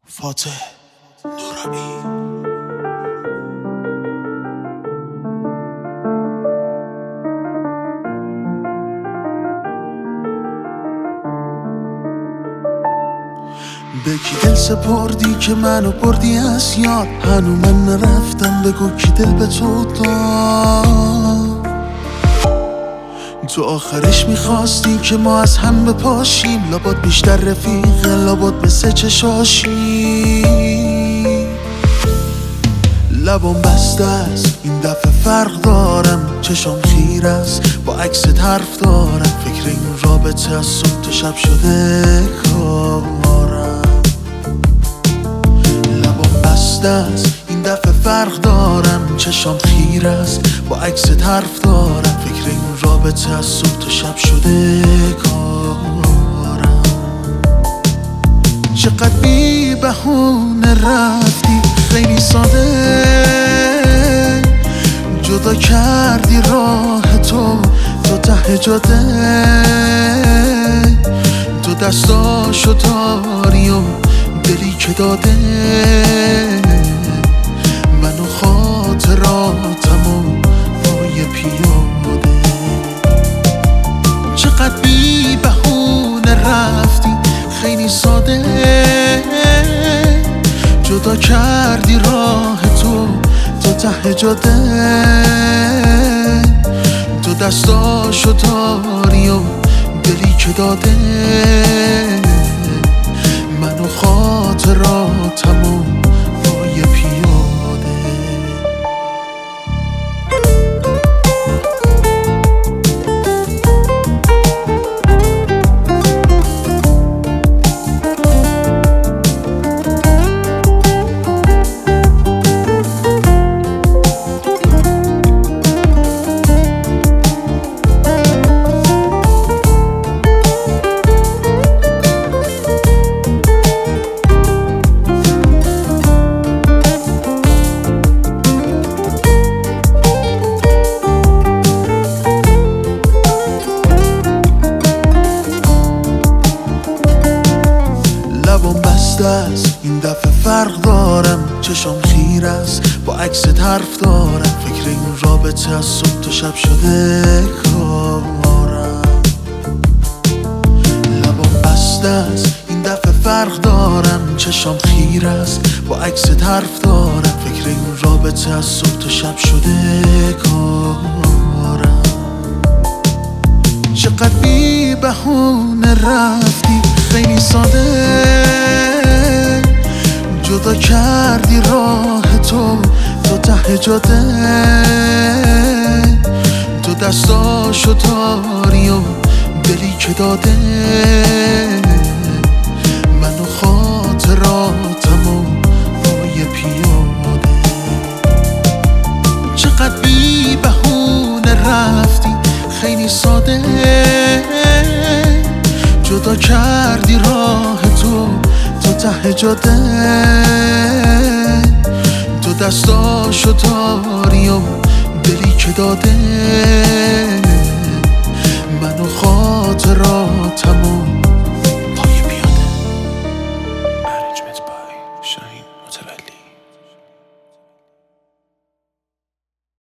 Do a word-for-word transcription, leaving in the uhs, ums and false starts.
فاتح نورمی. به کی دل سپردی که منو بردی از یاد؟ هنو من نرفتم، بگو کی دل به تو داد؟ تو آخرش میخواستی که ما از هم بپاشیم، لابد بیشتر رفیق، لابد مثل چشاشی. لبام بسته است این دفعه فرق دارم، چشام خیر است با عکست حرف دارم. فکر این رابطه از صبح تا شب شده کارم. لبام بسته است این دفعه فرق دارم، چشام خیر است با عکست حرف دارم. فکر این رابطه از صبح تا شب شده کارم. چقدر بی بهونه رفتی، خیلی ساده جدا کردی راه تو تا ته جاده. تو دستاشو داری و دلی که داده، من و خاطراتم و پای پیاده. چقدر بی بهونه رفتی، خیلی ساده جدا کردی راه تو تا ته جاده. تو دستاشو داری و دلی که داده، من و خاطراتم و پای پیاده. لبام بسته است این دفعه فرق دارم، چشام خیر است با عکست حرف دارم. فکر این رابطه از صبح تا شب شده کارم. لبام بسته است این دفعه فرق دارم، چشام خیر است با عکست حرف دارم. فکر این رابطه از صبح تا شب شده کارم. چقدر بی بهونه رفتی، خیلی ساده جدا کردی راه تو تا ته جاده. تو دستاشو داری و دلی که داده، من و خاطراتم و پای پیاده. چقدر بی بهونه رفتی، خیلی ساده جدا کردی راه تو تا ته جاده. تو دستاشو داری و دلی که داده،